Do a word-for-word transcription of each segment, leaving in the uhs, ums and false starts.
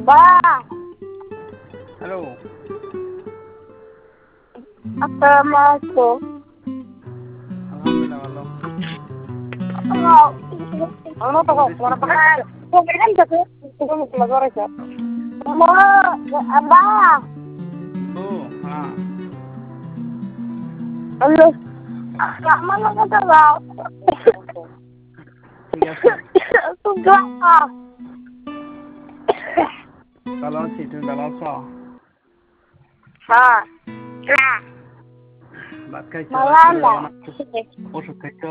আব্বা হ্যালো আসসালামু আলাইকুম আলহামদুলিল্লাহ ভালো আমার তো পড়া পড়া তো কেন যাচ্ছে তুমি মুখলা জড়াইছে মা আব্বা ও হ্যাঁ হ্যালো আমার লগে তো যাও ঠিক আছে তুই যা ভালো আছি তুমি ভালো আছো হ্যাঁ না ভাত খাইছো মালালা ওষুধ খাইছো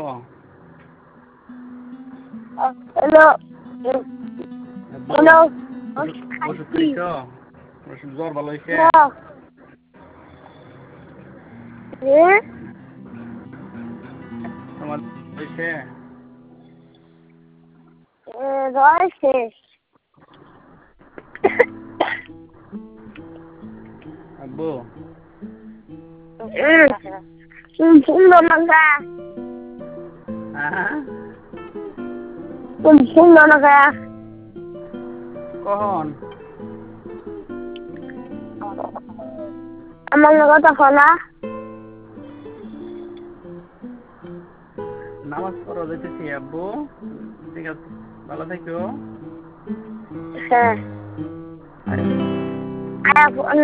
হ্যালো হ্যালো ওষুধ খাইছো ওষুধ জ্বর ভালো হয়েছে তোমার হয়েছে রয়েছে আব্বু সুন্দর নাগা হ্যাঁ তুমি সুন্দর নাগা কখন আমার লগা তখন না নামাজ পড়া যাইতেছি আব্বু ঠিক আছে ভালো থাকো হ্যাঁ